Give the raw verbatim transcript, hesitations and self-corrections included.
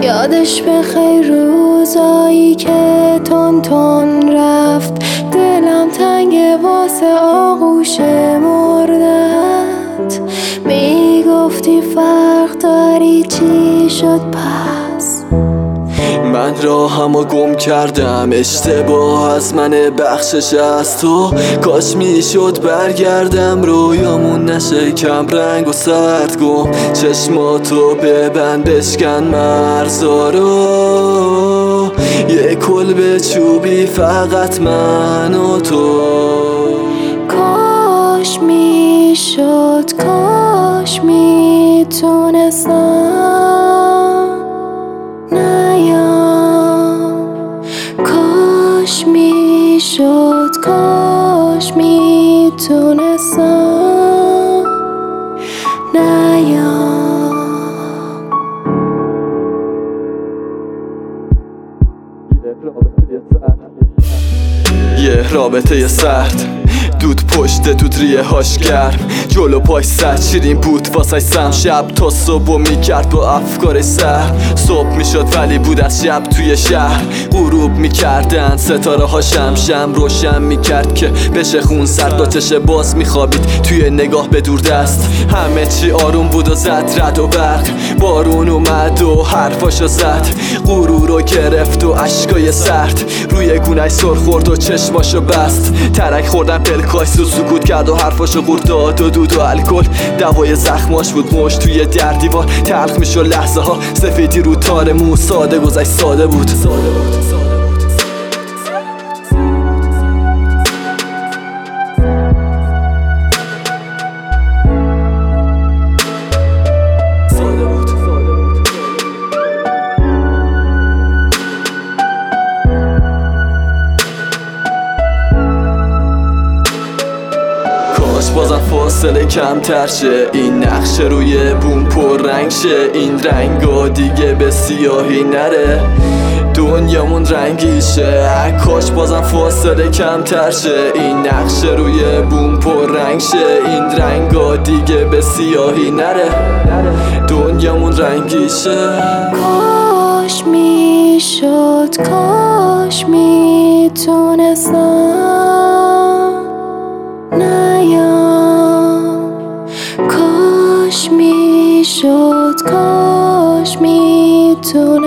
یادش بخیر روزایی که تون تون رفت، دلم تنگ واسه آغوش مردت. میگفتی فرق داری، چی شد پس؟ من راهمو گم کردم، اشتباه از من، بخشش از تو. کاش میشد برگردم، رویامون نشه کم رنگ و سردگم. چشماتو ببند بشکن مرزا رو، یه کلبه چوبی فقط من و تو. کاش میشد، کاش میتونستم نیام. کاش میشد، کاش میتونستم نیام. یه رابطه سرد، دود پشت دود ریه هاش گرم، جلو پاش سر شیرین بود واسه سم. شب تا صبح میکرد با افکارش سر، صبح میشد ولی بود از شب توی شهر. غروب میکردن ستاره ها شم شم، روشن میکرد که بشه خون سرد. آتش باز میخوابید توی نگاه به دور دست، همه چی آروم بود و زد رد و برق. بارون اومد و حرفاشو زد، غرور رو گرفت و اشکای سرد روی گونه‌اش سر خورد و چشماشو بست. ترک خوردن پلکاش رو سکوت کرد و حرفاشو قورت داد و دود و الکل. دوای زخماش بود مشت توی در دیوار، تلخ میشد لحظه ها، سفیدی رو تار مو. ساده گذشت ساده بود، ساده بود. بازم فاصله کمتر شه، این نقشه روی بوم پر رنگ شه. این رنگا دیگه به سیاهی نره، دنیامون رنگی شه. کاش بازم فاصله کمتر شه، این نقشه روی بوم پر رنگ شه. این رنگا دیگه به سیاهی نره، دنیامون رنگی شه. کاش میشد، کاش میتونستم نیام. کاش میشد، کاش میتونستم